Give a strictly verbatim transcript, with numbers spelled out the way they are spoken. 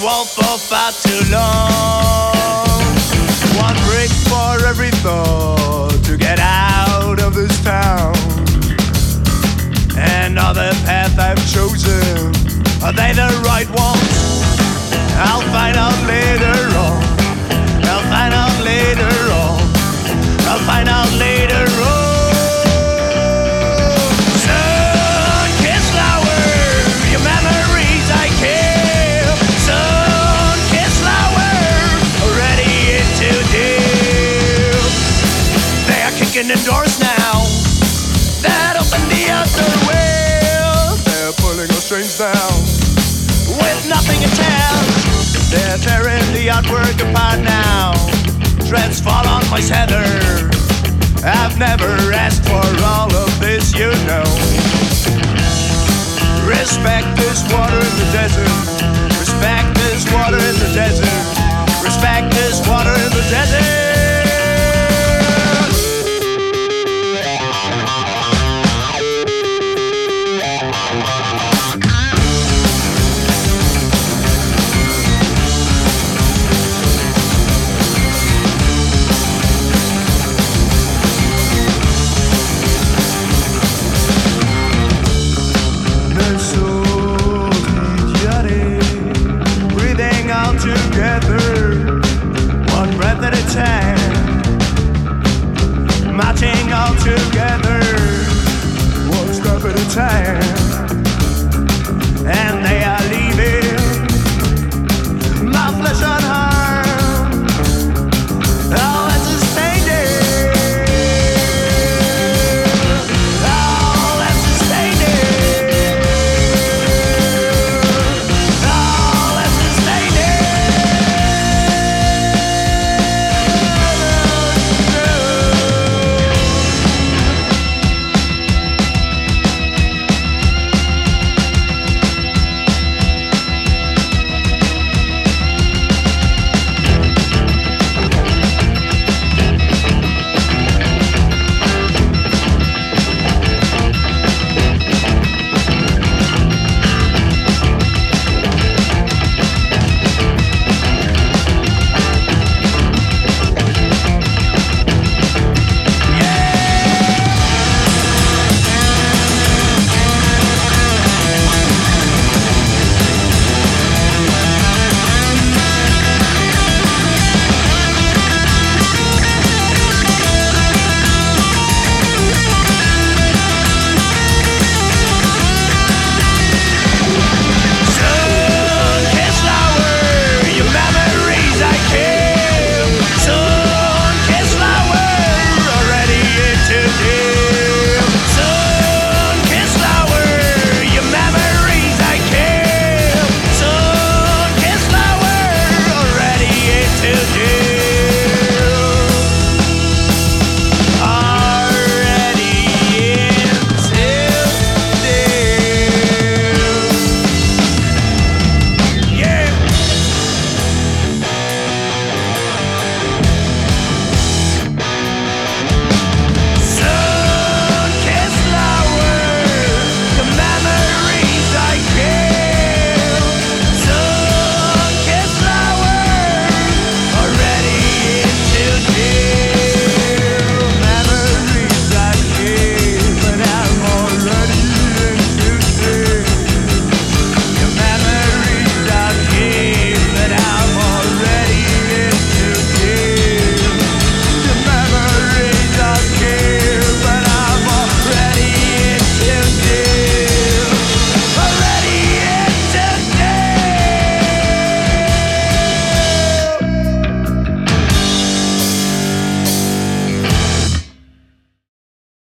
wolf for far too long. One brick for every thought to get out of this town. Another path I've chosen, are they the right ones? I'll find out later on. I'll find out later on. I'll find out later on. Sun-kissed flower, your memories I keep. Sun-kissed flower, already in too deep. They are kicking the doors now that open the other way. They're pulling our strings down with nothing attached. They're tearing the artwork apart now. Dreads fall on my heather. I've never asked for all of this, you know. Respect this water in the desert. Respect this water in the desert. Respect this water in the desert. Wow.